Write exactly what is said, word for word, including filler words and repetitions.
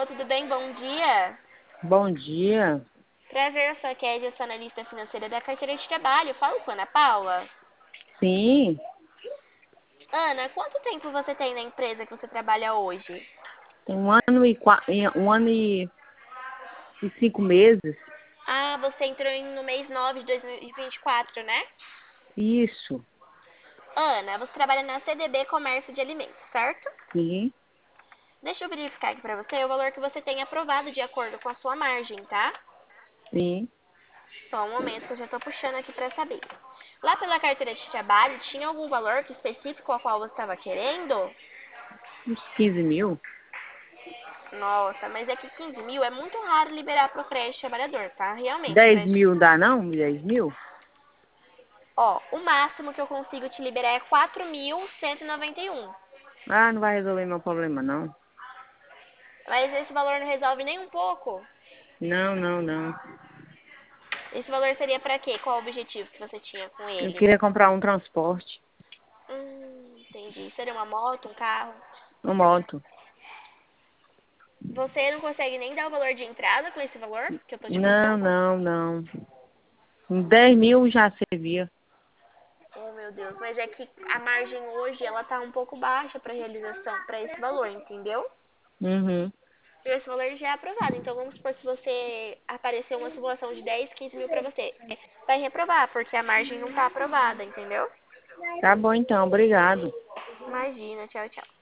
Alô, tudo bem? Bom dia. Bom dia. Prazer, eu sou a Kézia, sou analista financeira da carteira de trabalho. Falo com a Ana Paula. Sim, Ana, quanto tempo você tem na empresa que você trabalha hoje? tem um ano e qua- e- um ano e, e cinco meses. Ah, você entrou em- no mês nove de dois mil e vinte e quatro, né? Isso, Ana, você trabalha na C D B Comércio de Alimentos, certo? sim, Deixa eu verificar aqui pra você o valor que você tem aprovado de acordo com a sua margem, tá? sim. Só um momento que eu já tô puxando aqui pra saber. Lá pela carteira de trabalho, tinha algum valor que específico ao qual você estava querendo? Uns quinze mil. Nossa, mas é que quinze mil é muito raro liberar pro crédito trabalhador, tá? Realmente, o Dez crédito... mil dá não? Dez mil? Ó, o máximo que eu consigo te liberar é quatro mil cento e noventa e um. Ah, não vai resolver meu problema, não. Mas esse valor não resolve nem um pouco. Não, não, não. Esse valor seria pra quê? Qual o objetivo que você tinha com Eu ele? queria comprar um transporte, Hum, entendi. Seria uma moto, um carro? uma moto. Você não consegue nem dar o valor de entrada com esse valor que eu tô te Não, passando? não, não. Dez mil já servia. Oh, meu Deus. Mas é que a margem hoje, ela tá um pouco baixa pra realização, pra esse valor, entendeu? Uhum. E esse valor já é aprovado. Então, vamos supor, se você aparecer uma simulação de dez, quinze mil pra você, é, vai reprovar, porque a margem não tá aprovada, entendeu? Tá bom então, obrigado. Imagina, tchau, tchau.